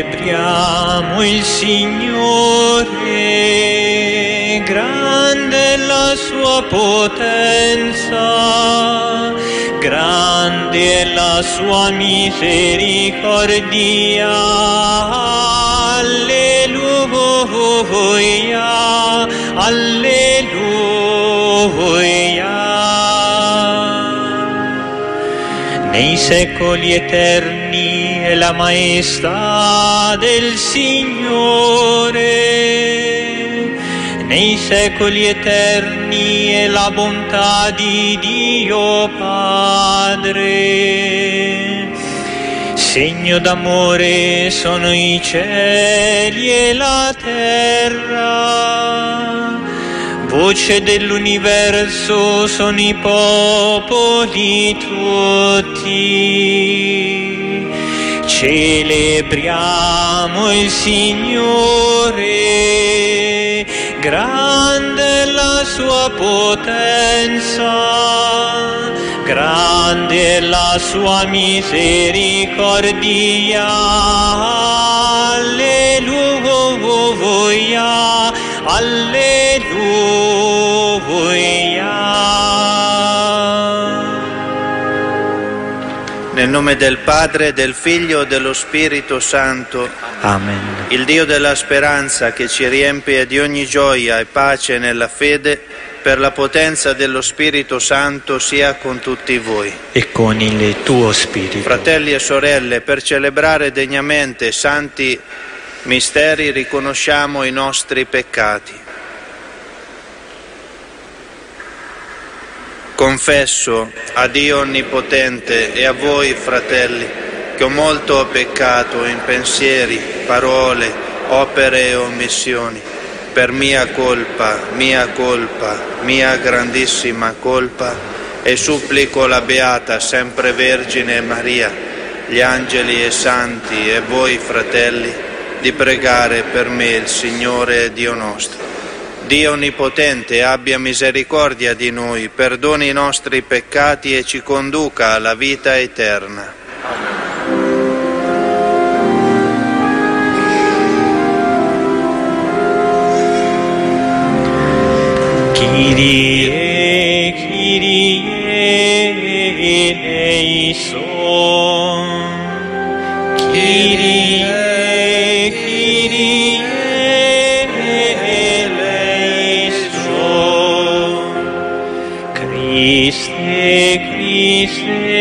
celebriamo il Signore, grande è la sua potenza, grande è la sua misericordia. Alleluia, alleluia. Nei secoli eterni è la maestà del Signore, nei secoli eterni è la bontà di Dio Padre. Segno d'amore sono i cieli e la terra, voce dell'universo sono i popoli tutti. Celebriamo il Signore, grande è la sua potenza, grande è la sua misericordia. Alleluia, alleluia. Nel nome del Padre, del Figlio e dello Spirito Santo. Amen. Il Dio della speranza, che ci riempie di ogni gioia e pace nella fede, per la potenza dello Spirito Santo, sia con tutti voi. E con il tuo spirito. Fratelli e sorelle, per celebrare degnamente santi misteri riconosciamo i nostri peccati. Confesso a Dio Onnipotente e a voi, fratelli, che ho molto peccato in pensieri, parole, opere e omissioni, per mia colpa, mia grandissima colpa, e supplico la Beata Sempre Vergine Maria, gli angeli e santi e voi, fratelli, di pregare per me il Signore Dio nostro. Dio Onnipotente abbia misericordia di noi, perdoni i nostri peccati e ci conduca alla vita eterna. Kyrie, Kyrie eleison, Kyrie, Kyrie eleison, Christe, Christe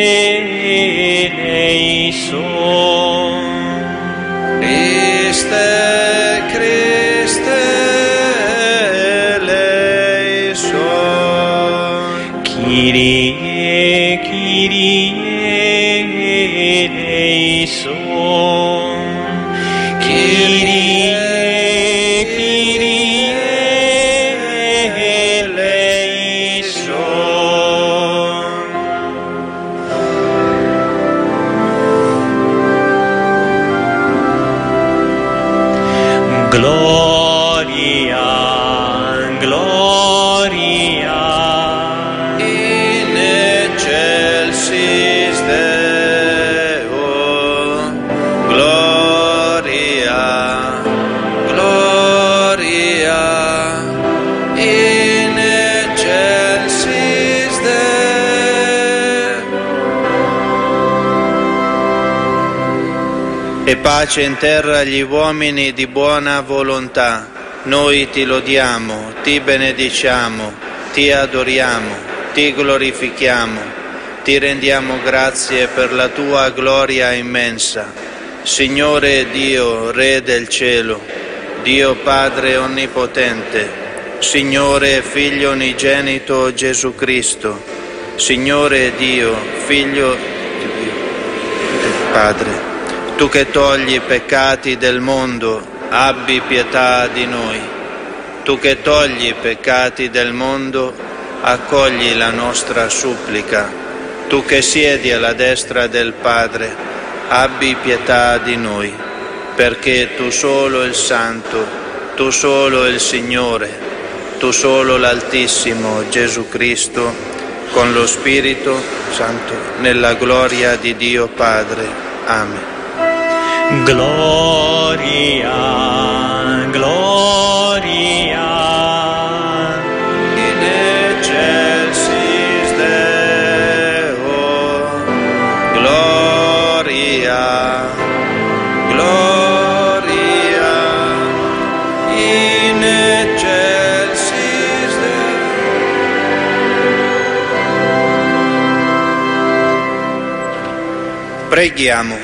eleison, Christe, Christe eleison, Kyrie, Kyrie eleison, Kyrie, Kyrie eleison. Gloria, gloria in excelsis Deo, gloria, gloria in excelsis Deo. E pace in terra agli uomini di buona volontà. Noi ti lodiamo, ti benediciamo, ti adoriamo, ti glorifichiamo, ti rendiamo grazie per la tua gloria immensa. Signore Dio, Re del cielo, Dio Padre Onnipotente, Signore Figlio Unigenito Gesù Cristo, Signore Dio, Figlio del Padre, tu che togli i peccati del mondo, abbi pietà di noi. Tu che togli i peccati del mondo, accogli la nostra supplica. Tu che siedi alla destra del Padre, abbi pietà di noi, perché tu solo il Santo, tu solo il Signore, tu solo l'Altissimo Gesù Cristo, con lo Spirito Santo, nella gloria di Dio Padre. Amen. Gloria, gloria, in excelsis Deo, gloria, gloria, in excelsis Deo. Preghiamo.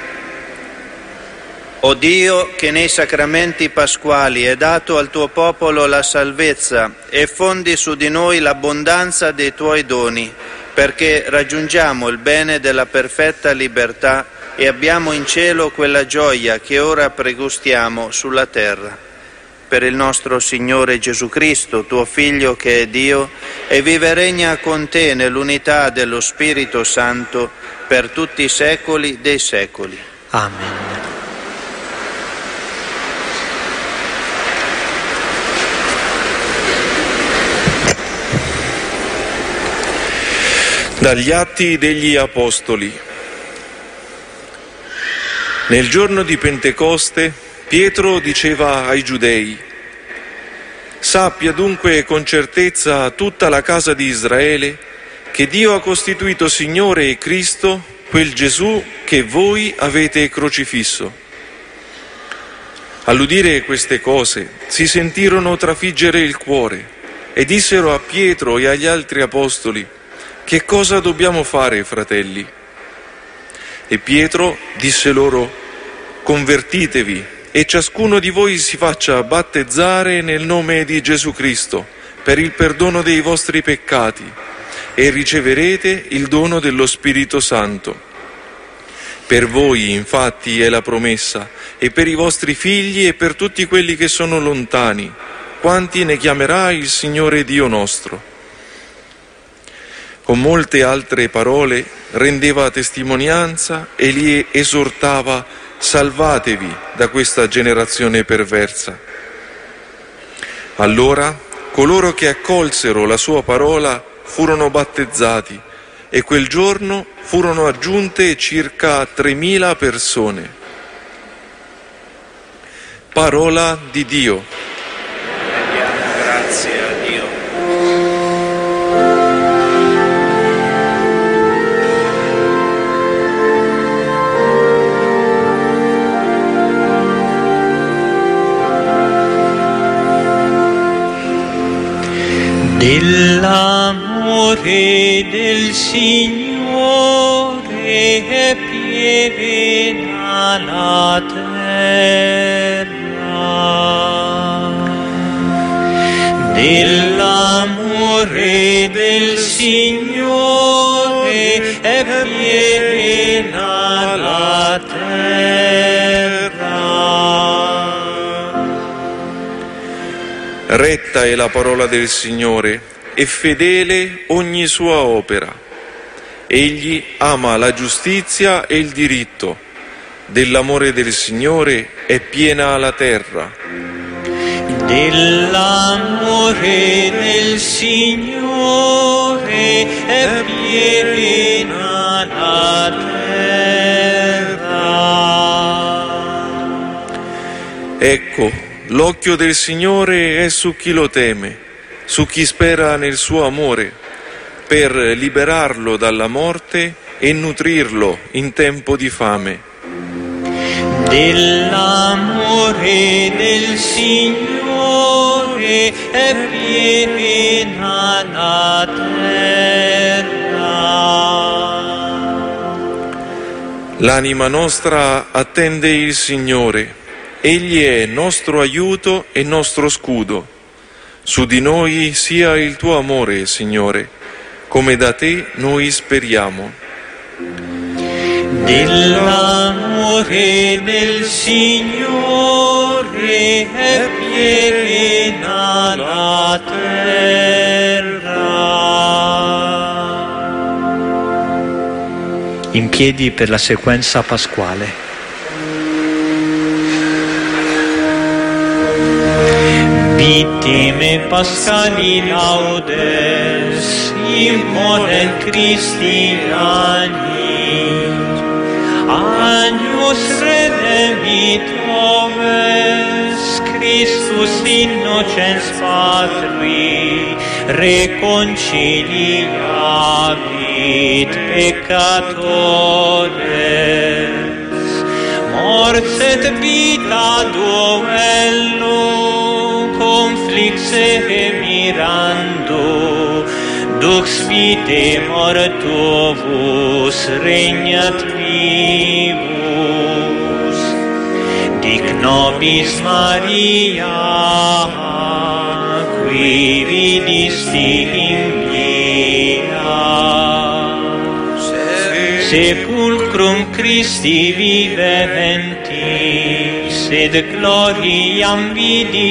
O Dio, che nei sacramenti pasquali hai dato al tuo popolo la salvezza e fondi su di noi l'abbondanza dei tuoi doni, perché raggiungiamo il bene della perfetta libertà e abbiamo in cielo quella gioia che ora pregustiamo sulla terra. Per il nostro Signore Gesù Cristo, tuo Figlio che è Dio, e vive e regna con te nell'unità dello Spirito Santo per tutti i secoli dei secoli. Amen. Dagli Atti degli Apostoli. Nel giorno di Pentecoste, Pietro diceva ai Giudei: «Sappia dunque con certezza tutta la casa di Israele che Dio ha costituito Signore e Cristo quel Gesù che voi avete crocifisso». All'udire queste cose si sentirono trafiggere il cuore e dissero a Pietro e agli altri apostoli: «Che cosa dobbiamo fare, fratelli?» E Pietro disse loro: «Convertitevi e ciascuno di voi si faccia battezzare nel nome di Gesù Cristo per il perdono dei vostri peccati e riceverete il dono dello Spirito Santo. Per voi, infatti, è la promessa, e per i vostri figli e per tutti quelli che sono lontani, quanti ne chiamerà il Signore Dio nostro». Con molte altre parole rendeva testimonianza e li esortava: «Salvatevi da questa generazione perversa». Allora coloro che accolsero la sua parola furono battezzati e quel giorno furono aggiunte circa 3.000 persone. Parola di Dio. Rendiamo grazie a Dio. Dell'amore del Signore è piena la terra, dell'amore del Signore è piena la terra. Retta è la parola del Signore e fedele ogni sua opera. Egli ama la giustizia e il diritto. Dell'amore del Signore è piena la terra. Dell'amore del Signore è piena la terra. Ecco, l'occhio del Signore è su chi lo teme, su chi spera nel suo amore, per liberarlo dalla morte e nutrirlo in tempo di fame. Dell'amore del Signore è piena la terra. L'anima nostra attende il Signore. Egli è nostro aiuto e nostro scudo. Su di noi sia il tuo amore, Signore, come da te noi speriamo. Dell'amore del Signore è piena la terra. In piedi per la sequenza pasquale. Vittime pascali laudes, immolet Christi annis, agnus Deus redemptores, Christus innocens Patri, reconciliavit peccatores, morts et vita duello, conflixe mirando, dux vitae mortuus regnat vivus. Dic nobis Maria, qui vidisti in via, sepulcrum Christi viventi, sed gloriam vidi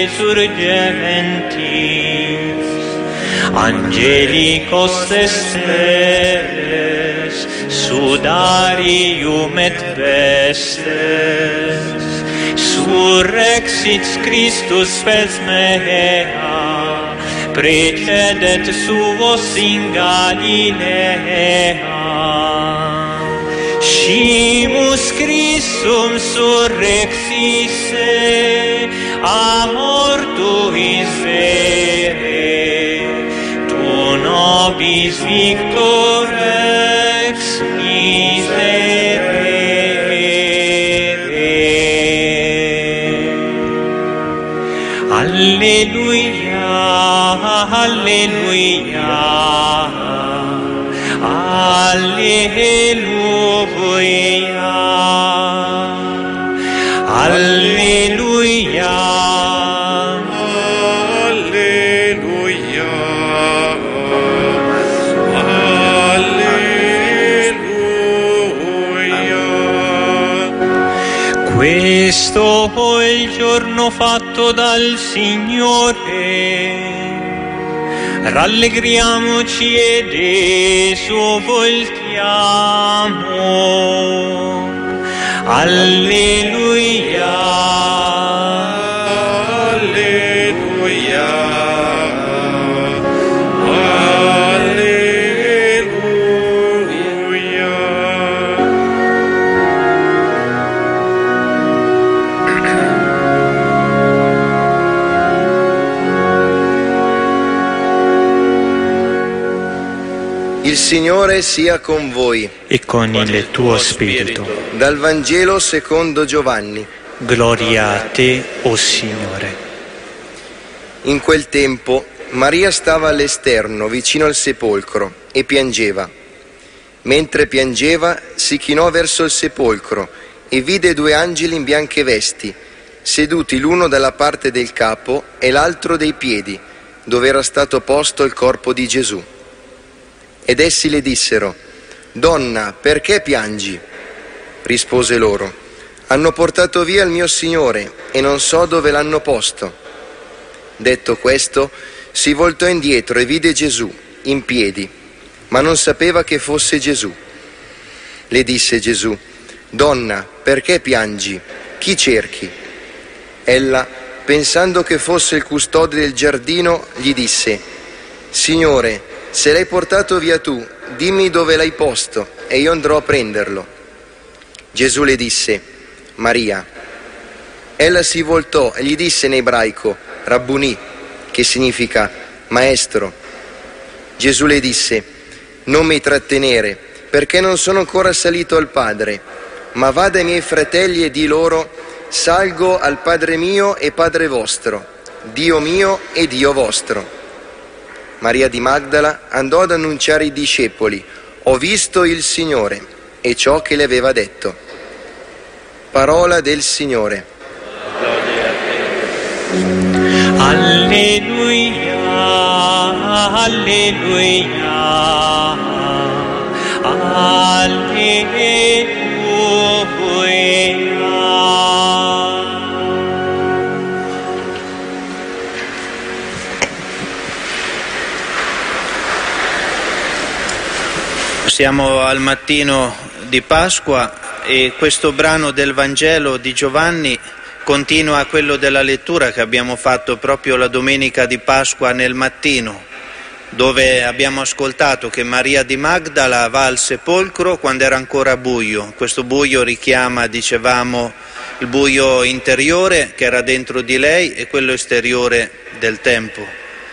resurgentis. Angelicos esteres, sudarium et vestes, surrexit Christus spes mea, precedet suos in Galilea. Scimus Christum surrexisse, a mortuis vere, tu nobis victor ex miserere. Alleluia, alleluia, alleluia, alleluia, alleluia. Questo è il giorno fatto dal Signore, rallegriamoci ed esultiamo. Alleluia, alleluia, alleluia. Il Signore sia con voi. E con il tuo spirito. Dal Vangelo secondo Giovanni. Gloria a te, o Signore. In quel tempo Maria stava all'esterno, vicino al sepolcro, e piangeva. Mentre piangeva, si chinò verso il sepolcro e vide due angeli in bianche vesti, seduti l'uno dalla parte del capo e l'altro dei piedi, dove era stato posto il corpo di Gesù. Ed essi le dissero: «Donna, perché piangi?» Rispose loro: «Hanno portato via il mio Signore e non so dove l'hanno posto». Detto questo, si voltò indietro e vide Gesù in piedi, ma non sapeva che fosse Gesù. Le disse Gesù: «Donna, perché piangi? Chi cerchi?» Ella, pensando che fosse il custode del giardino, gli disse: «Signore, se l'hai portato via tu, dimmi dove l'hai posto e io andrò a prenderlo». Gesù le disse: «Maria». Ella si voltò e gli disse in ebraico: «Rabbuni», che significa maestro. Gesù le disse: «Non mi trattenere, perché non sono ancora salito al Padre, ma va dai miei fratelli e di loro: salgo al Padre mio e Padre vostro, Dio mio e Dio vostro». Maria di Magdala andò ad annunciare ai discepoli: «Ho visto il Signore», e ciò che le aveva detto. Parola del Signore. Alleluia, alleluia, alleluia. Siamo al mattino di Pasqua e questo brano del Vangelo di Giovanni continua quello della lettura che abbiamo fatto proprio la domenica di Pasqua nel mattino, dove abbiamo ascoltato che Maria di Magdala va al sepolcro quando era ancora buio. Questo buio richiama, dicevamo, il buio interiore che era dentro di lei e quello esteriore del tempo.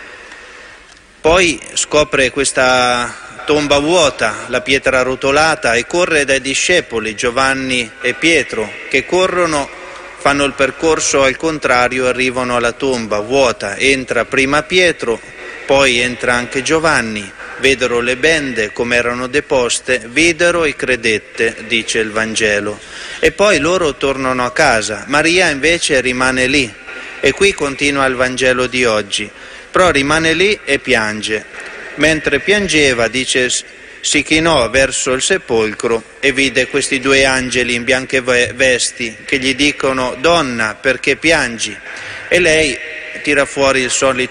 Poi scopre questa tomba vuota, la pietra rotolata, e corre dai discepoli Giovanni e Pietro che corrono, fanno il percorso al contrario, arrivano alla tomba vuota. Entra prima Pietro, poi entra anche Giovanni, videro le bende come erano deposte, videro e credette, dice il Vangelo. E poi loro tornano a casa. Maria invece rimane lì, e qui continua il Vangelo di oggi. Però rimane lì e piange. Mentre piangeva, dice, si chinò verso il sepolcro e vide questi due angeli in bianche vesti che gli dicono: «Donna, perché piangi?» E lei tira fuori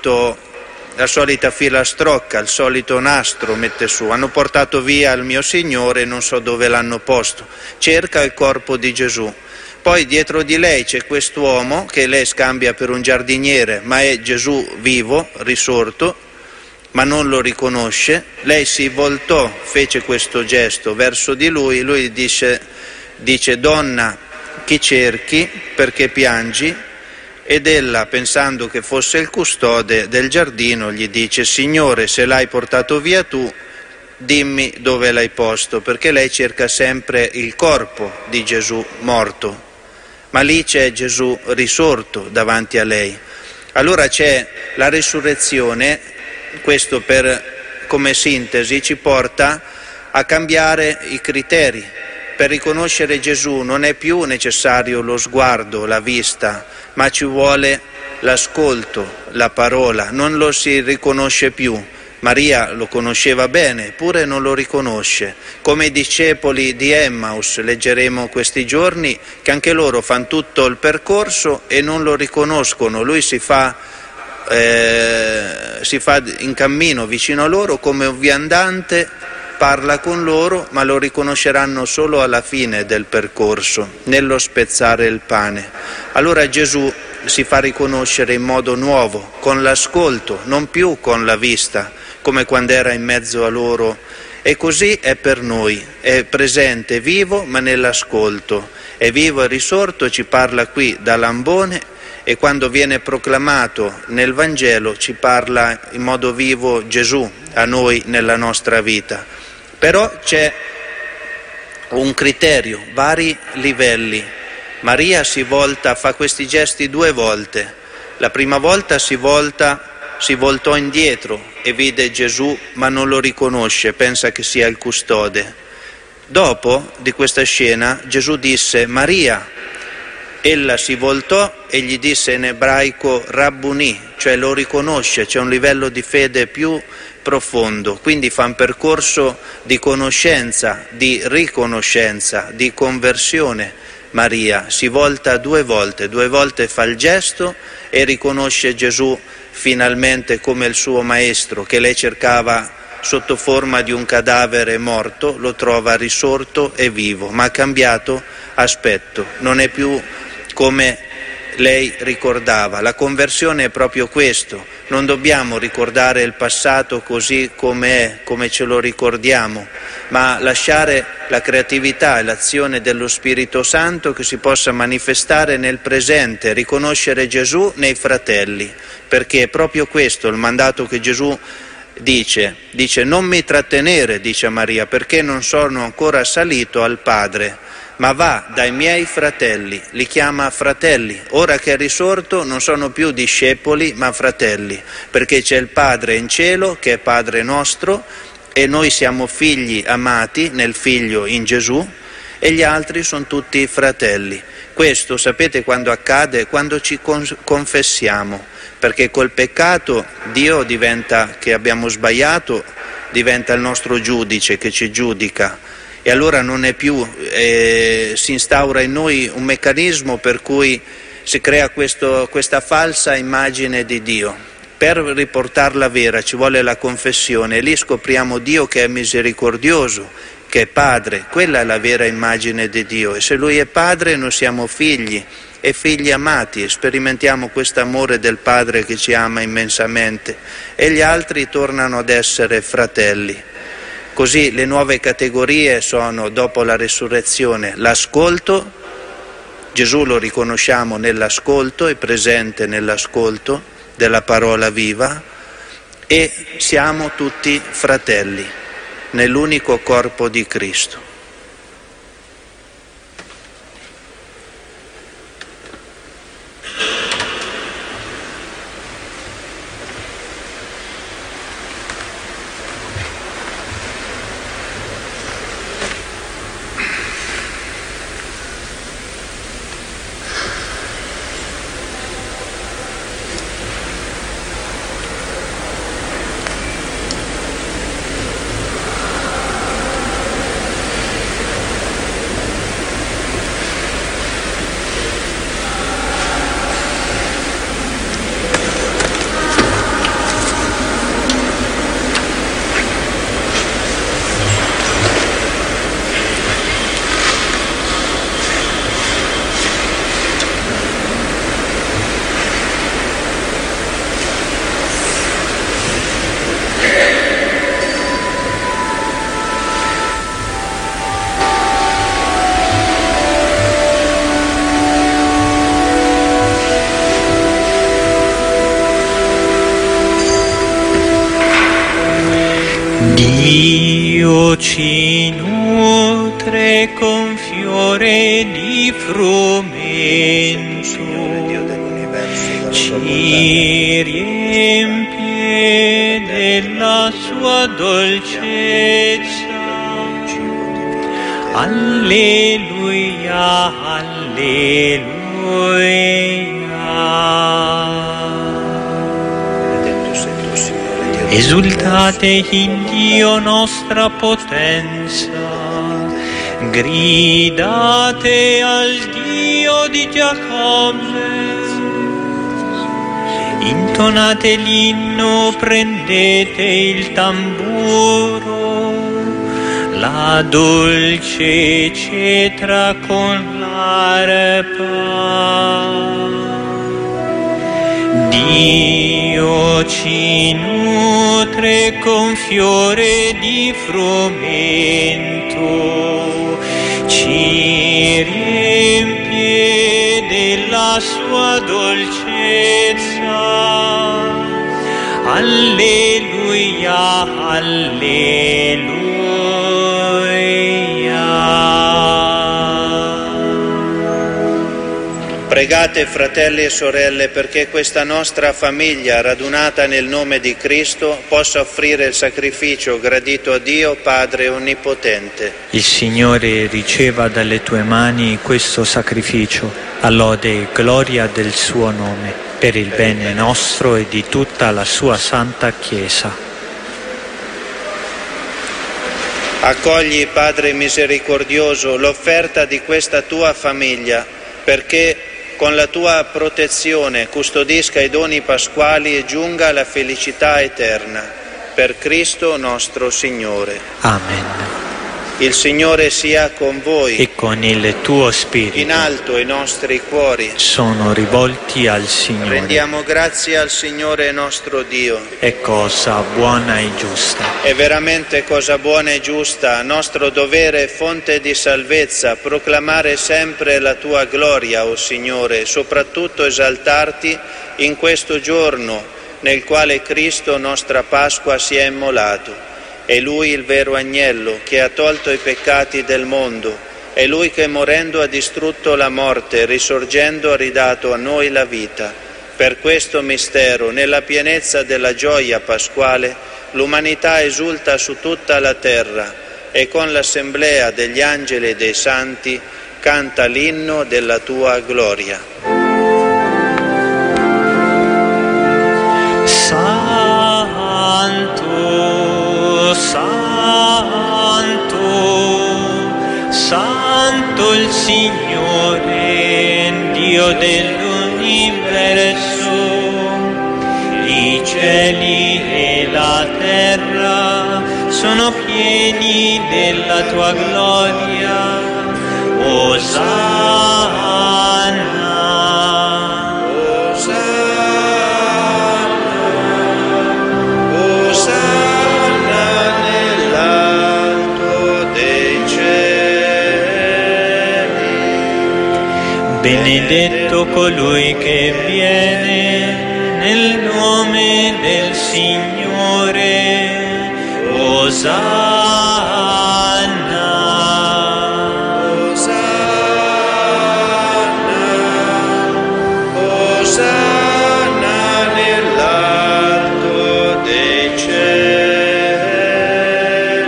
la solita filastrocca, il solito nastro mette su. «Hanno portato via il mio Signore, non so dove l'hanno posto». Cerca il corpo di Gesù. Poi dietro di lei c'è quest'uomo che lei scambia per un giardiniere, ma è Gesù vivo, risorto, ma non lo riconosce. Lei si voltò, fece questo gesto verso di lui dice: «Donna, chi cerchi? Perché piangi?» Ed ella, pensando che fosse il custode del giardino, gli dice: «Signore, se l'hai portato via tu, dimmi dove l'hai posto», perché lei cerca sempre il corpo di Gesù morto. Ma lì c'è Gesù risorto davanti a lei. Allora c'è la risurrezione. Questo, come sintesi, ci porta a cambiare i criteri. Per riconoscere Gesù non è più necessario lo sguardo, la vista, ma ci vuole l'ascolto, la parola. Non lo si riconosce più. Maria lo conosceva bene, eppure non lo riconosce. Come i discepoli di Emmaus, leggeremo questi giorni, che anche loro fanno tutto il percorso e non lo riconoscono. Lui si fa in cammino vicino a loro come un viandante, parla con loro, ma lo riconosceranno solo alla fine del percorso, nello spezzare il pane. Allora Gesù si fa riconoscere in modo nuovo, con l'ascolto, non più con la vista, come quando era in mezzo a loro. E così è per noi, è presente, vivo, ma nell'ascolto. È vivo e risorto, ci parla qui da Lambone, e quando viene proclamato nel Vangelo ci parla in modo vivo Gesù a noi nella nostra vita. Però c'è un criterio, vari livelli. Maria si volta, fa questi gesti 2 volte. La prima volta si voltò indietro e vide Gesù, ma non lo riconosce, pensa che sia il custode. Dopo di questa scena Gesù disse: «Maria». Ella si voltò e gli disse in ebraico Rabbuni, cioè lo riconosce, c'è un livello di fede più profondo, quindi fa un percorso di conoscenza, di riconoscenza, di conversione. Maria si volta 2 volte fa il gesto e riconosce Gesù finalmente come il suo maestro, che lei cercava sotto forma di un cadavere morto, lo trova risorto e vivo, ma ha cambiato aspetto, non è più come lei ricordava. La conversione è proprio questo, non dobbiamo ricordare il passato così come è, come ce lo ricordiamo, ma lasciare la creatività e l'azione dello Spirito Santo che si possa manifestare nel presente, riconoscere Gesù nei fratelli, perché è proprio questo il mandato che Gesù dice: «Non mi trattenere», dice a Maria, «perché non sono ancora salito al Padre, ma va dai miei fratelli», li chiama fratelli. Ora che è risorto non sono più discepoli ma fratelli, perché c'è il Padre in cielo che è Padre nostro e noi siamo figli amati nel Figlio in Gesù e gli altri sono tutti fratelli. Questo sapete quando accade? Quando ci confessiamo, perché col peccato Dio diventa, che abbiamo sbagliato, diventa il nostro giudice che ci giudica. E allora non è più, si instaura in noi un meccanismo per cui si crea questa falsa immagine di Dio. Per riportarla vera ci vuole la confessione, e lì scopriamo Dio che è misericordioso, che è Padre. Quella è la vera immagine di Dio, e se Lui è Padre noi siamo figli, e figli amati, sperimentiamo questo amore del Padre che ci ama immensamente, e gli altri tornano ad essere fratelli. Così le nuove categorie sono, dopo la resurrezione, l'ascolto. Gesù lo riconosciamo nell'ascolto, è presente nell'ascolto della parola viva, e siamo tutti fratelli nell'unico corpo di Cristo. Dio ci nutre con fiore di frumento, ci riempie della sua dolcezza. Alleluia, alleluia. Esultate in Dio nostra potenza, gridate al Dio di Giacobbe, intonate l'inno, prendete il tamburo, la dolce cetra con l'arpa. Dio ci nutre con fiore di frumento, ci riempie della sua dolcezza. Alleluia, alleluia. Pregate, fratelli e sorelle, perché questa nostra famiglia, radunata nel nome di Cristo, possa offrire il sacrificio gradito a Dio Padre Onnipotente. Il Signore riceva dalle tue mani questo sacrificio, a lode e gloria del suo nome, per il bene nostro e di tutta la sua santa Chiesa. Accogli, Padre misericordioso, l'offerta di questa tua famiglia, perché con la tua protezione custodisca i doni pasquali e giunga alla felicità eterna. Per Cristo nostro Signore. Amen. Il Signore sia con voi. E con il tuo spirito. In alto i nostri cuori sono rivolti al Signore. Rendiamo grazie al Signore nostro Dio. È cosa buona e giusta. È veramente cosa buona e giusta, nostro dovere e fonte di salvezza, proclamare sempre la tua gloria, o Signore, soprattutto esaltarti in questo giorno nel quale Cristo, nostra Pasqua, si è immolato. È Lui il vero agnello che ha tolto i peccati del mondo. È Lui che morendo ha distrutto la morte, risorgendo ha ridato a noi la vita. Per questo mistero, nella pienezza della gioia pasquale, l'umanità esulta su tutta la terra e con l'assemblea degli angeli e dei santi canta l'inno della tua gloria. Santo, Santo il Signore, Dio dell'universo, i cieli e la terra sono pieni della tua gloria. Osanna Benedetto colui che viene nel nome del Signore, Osanna. Osanna, Osanna nell'alto dei cieli.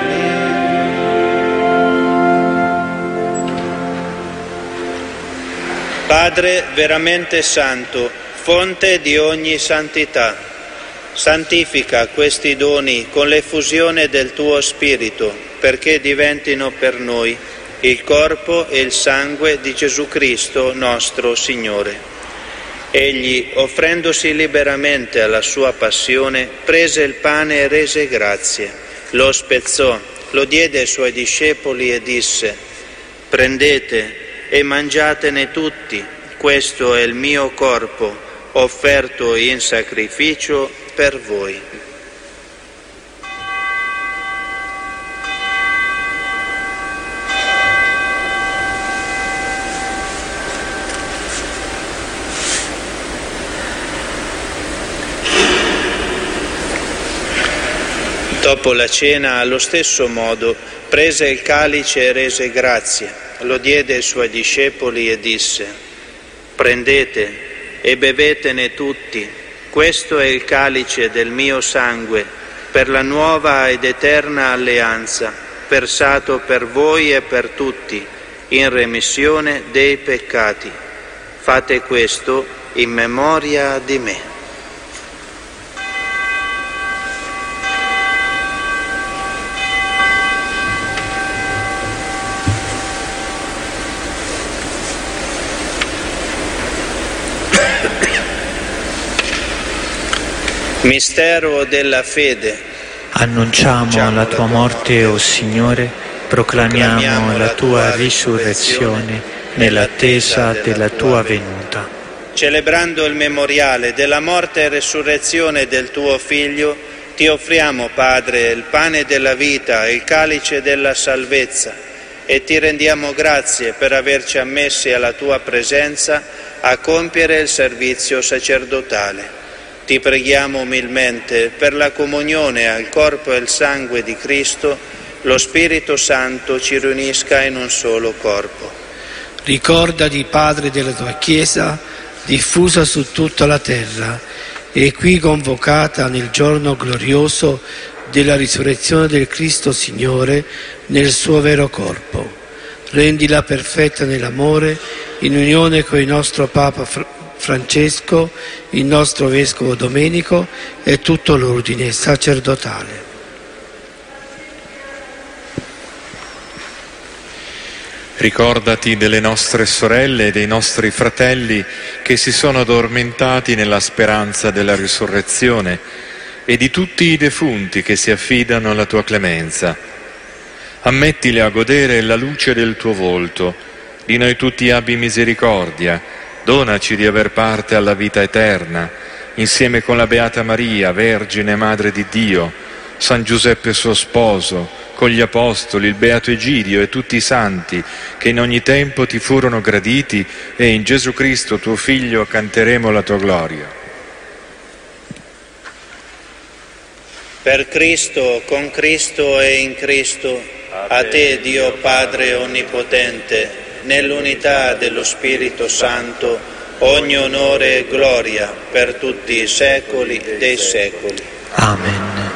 Padre veramente santo, fonte di ogni santità, santifica questi doni con l'effusione del tuo Spirito, perché diventino per noi il corpo e il sangue di Gesù Cristo nostro Signore. Egli, offrendosi liberamente alla sua passione, prese il pane e rese grazie, lo spezzò, lo diede ai suoi discepoli e disse: «Prendete e mangiatene tutti, questo è il mio corpo, offerto in sacrificio per voi». Dopo la cena, allo stesso modo, prese il calice e rese grazie, lo diede ai suoi discepoli e disse: «Prendete e bevetene tutti, questo è il calice del mio sangue, per la nuova ed eterna alleanza, versato per voi e per tutti, in remissione dei peccati. Fate questo in memoria di me». Mistero della fede. Annunciamo la tua morte, o Signore, proclamiamo la tua risurrezione nell'attesa della tua venuta. Celebrando il memoriale della morte e resurrezione del tuo Figlio, ti offriamo, Padre, il pane della vita e il calice della salvezza, e ti rendiamo grazie per averci ammessi alla tua presenza a compiere il servizio sacerdotale. Ti preghiamo umilmente per la comunione al corpo e al sangue di Cristo, lo Spirito Santo ci riunisca in un solo corpo. Ricordati, Padre, della tua Chiesa, diffusa su tutta la terra e qui convocata nel giorno glorioso della risurrezione del Cristo Signore nel suo vero corpo. Rendila perfetta nell'amore, in unione con il nostro Papa Francesco, il nostro Vescovo Domenico e tutto l'ordine sacerdotale. Ricordati delle nostre sorelle e dei nostri fratelli che si sono addormentati nella speranza della risurrezione e di tutti i defunti che si affidano alla tua clemenza. Ammettili a godere la luce del tuo volto. Di noi tutti abbi misericordia. Donaci di aver parte alla vita eterna, insieme con la Beata Maria, Vergine Madre di Dio, San Giuseppe suo sposo, con gli Apostoli, il Beato Egidio e tutti i santi che in ogni tempo ti furono graditi, e in Gesù Cristo tuo Figlio canteremo la tua gloria. Per Cristo, con Cristo e in Cristo, a te, Dio Padre Onnipotente, nell'unità dello Spirito Santo, ogni onore e gloria per tutti i secoli dei secoli. Amen.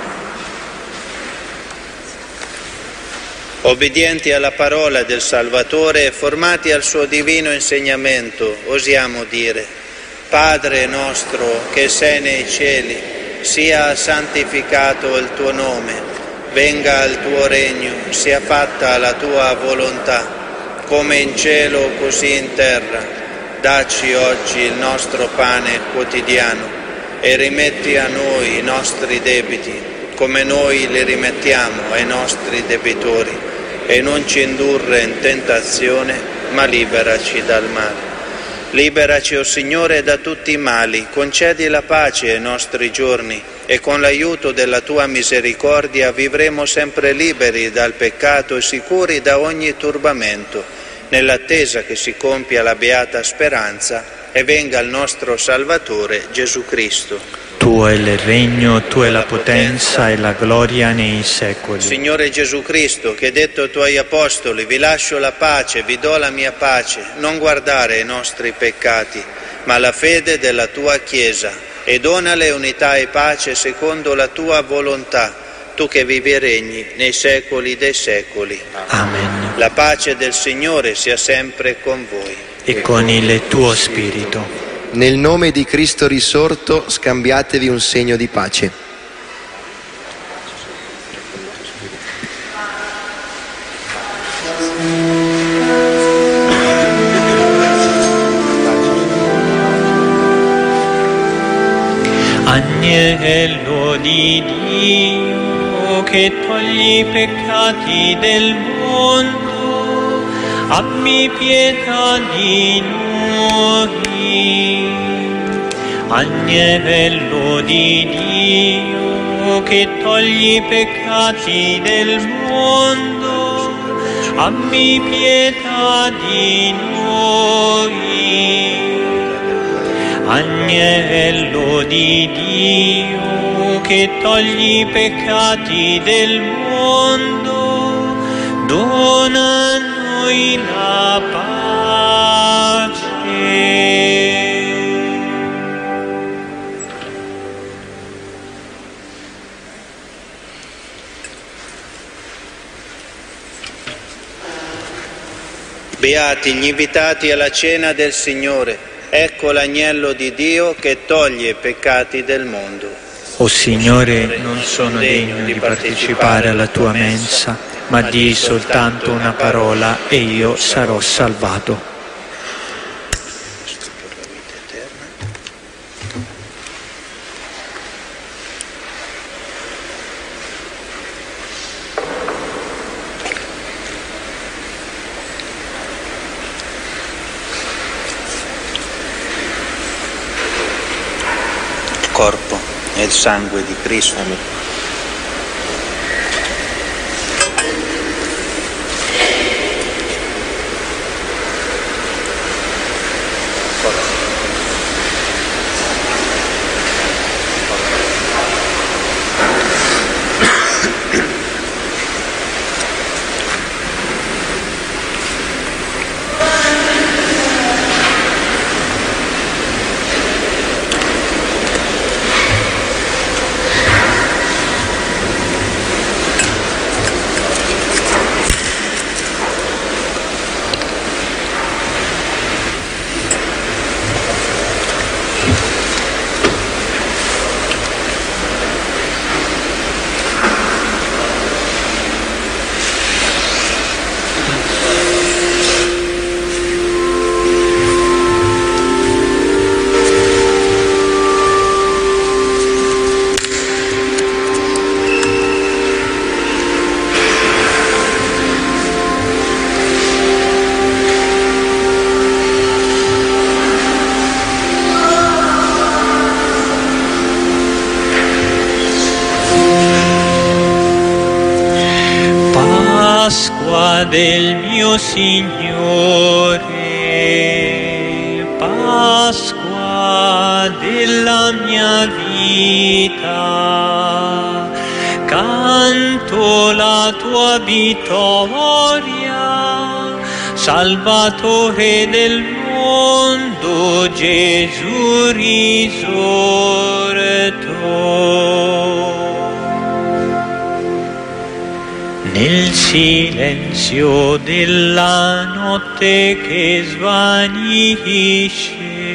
Obbedienti alla parola del Salvatore e formati al suo divino insegnamento, osiamo dire: Padre nostro che sei nei cieli, sia santificato il tuo nome, venga il tuo regno, sia fatta la tua volontà, come in cielo così in terra. Dacci oggi il nostro pane quotidiano e rimetti a noi i nostri debiti, come noi li rimettiamo ai nostri debitori, e non ci indurre in tentazione, ma liberaci dal male. Liberaci, o Signore, da tutti i mali, concedi la pace ai nostri giorni e con l'aiuto della Tua misericordia vivremo sempre liberi dal peccato e sicuri da ogni turbamento, nell'attesa che si compia la beata speranza e venga il nostro Salvatore Gesù Cristo. Tuo è il regno, Tua è la potenza e la gloria nei secoli. Signore Gesù Cristo, che hai detto ai Tuoi Apostoli: vi lascio la pace, vi do la mia pace, non guardare i nostri peccati, ma la fede della Tua Chiesa, e donale unità e pace secondo la Tua volontà, Tu che vivi e regni nei secoli dei secoli. Amen. La pace del Signore sia sempre con voi. E con il tuo spirito. Nel nome di Cristo risorto, scambiatevi un segno di pace. Agnello di Dio che togli i peccati del mondo, abbi pietà di noi. Agnello di Dio che togli i peccati del mondo, abbi pietà di noi. Agnello di Dio che togli i peccati del mondo, dona a noi la pace. Beati gli invitati alla cena del Signore. Ecco l'agnello di Dio che toglie i peccati del mondo. O Signore, non sono degno di partecipare alla tua mensa, ma di soltanto una parola e io sarò salvato. Corpo e il sangue di Cristo. Del mio Signore, Pasqua della mia vita, canto la tua vittoria, Salvatore del mondo, Gesù risorto. Nel silenzio della notte che svanisce,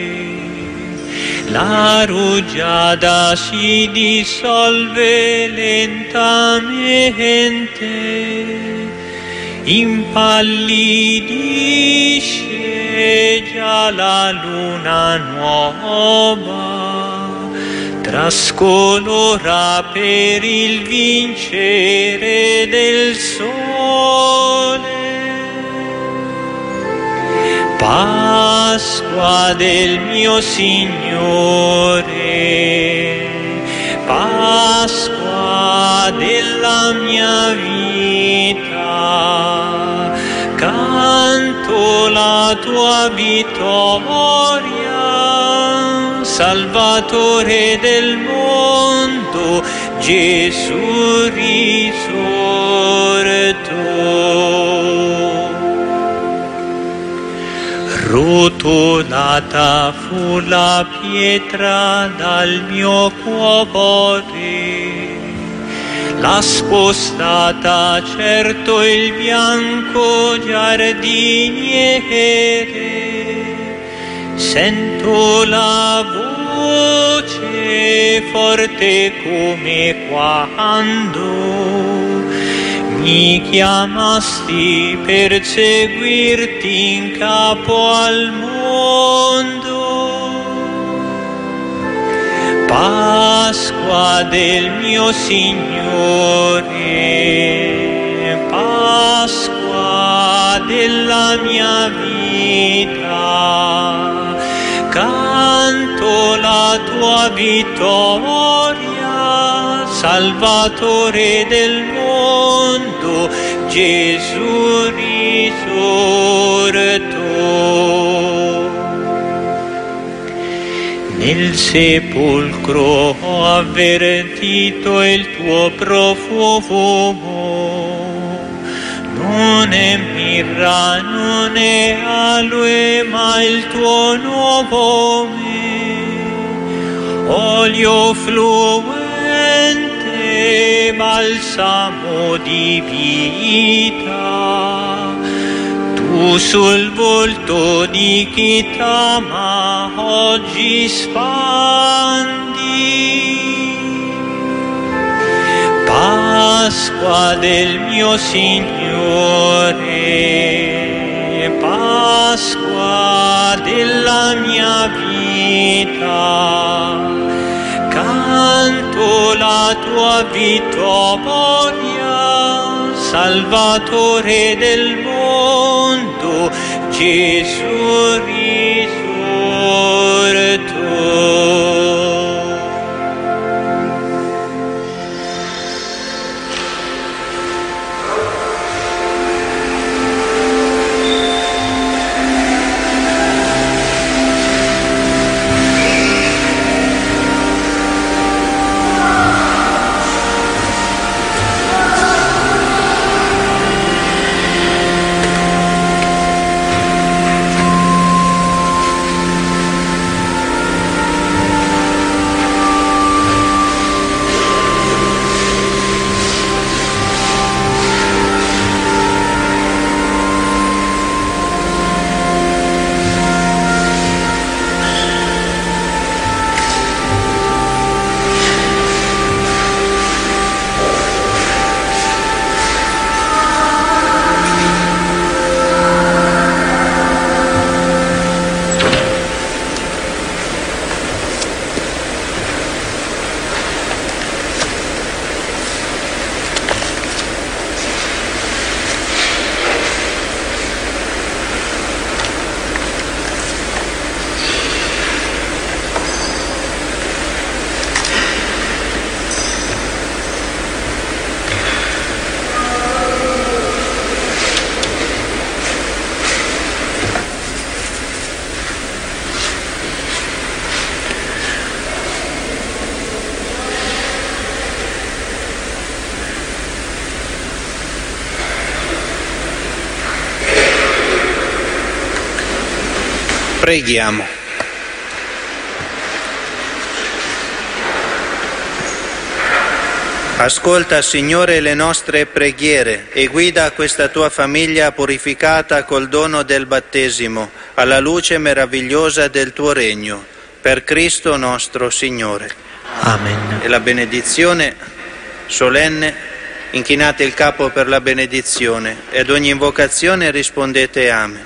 la rugiada si dissolve lentamente, impallidisce già la luna nuova, trascolora per il vincere del sole. Pasqua del mio Signore, Pasqua della mia vita, canto la tua vittoria, Salvatore del mondo, Gesù risorto. Rotolata fu la pietra dal mio cuore, l'ha spostata certo il bianco giardiniere. Sento la voce forte come quando mi chiamasti per seguirti in capo al mondo. Pasqua del mio Signore, Pasqua della mia vita, canto la tua vittoria, Salvatore del mondo, Gesù risorto. Nel sepolcro ho avvertito il tuo profumo, non è mirra, non è aloe, ma il tuo nome, olio fluente, balsamo di vita. Tu sul volto di chi t'ama oggi spandi. Pasqua del mio Signore, Pasqua della mia vita, canto la tua vittoria, Salvatore del mondo, Gesù risorto. Preghiamo. Ascolta, Signore, le nostre preghiere e guida questa tua famiglia purificata col dono del battesimo alla luce meravigliosa del tuo regno. Per Cristo nostro Signore. Amen. E la benedizione solenne, inchinate il capo per la benedizione ed ogni invocazione rispondete Amen.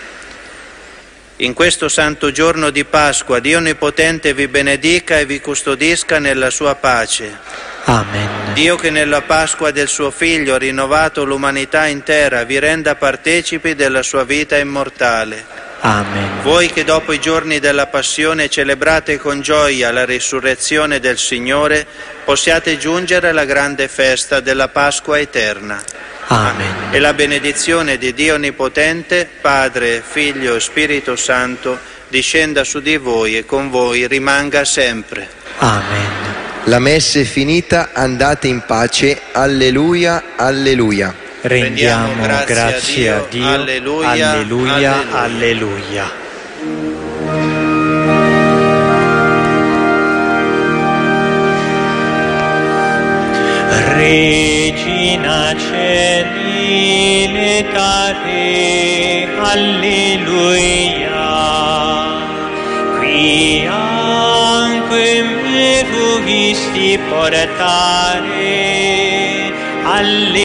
In questo santo giorno di Pasqua, Dio Onnipotente vi benedica e vi custodisca nella sua pace. Amen. Dio che nella Pasqua del suo Figlio ha rinnovato l'umanità intera, vi renda partecipi della sua vita immortale. Amen. Voi che dopo i giorni della passione celebrate con gioia la risurrezione del Signore, possiate giungere alla grande festa della Pasqua eterna. Amen. E la benedizione di Dio Onnipotente, Padre, Figlio e Spirito Santo, discenda su di voi e con voi rimanga sempre. Amen. La messa è finita, andate in pace. Alleluia, alleluia. Rendiamo grazie a Dio. Alleluia, Alleluia, alleluia. alleluia. Regina Celi letare, alleluia. Quianque me tu visti portare, alleluia.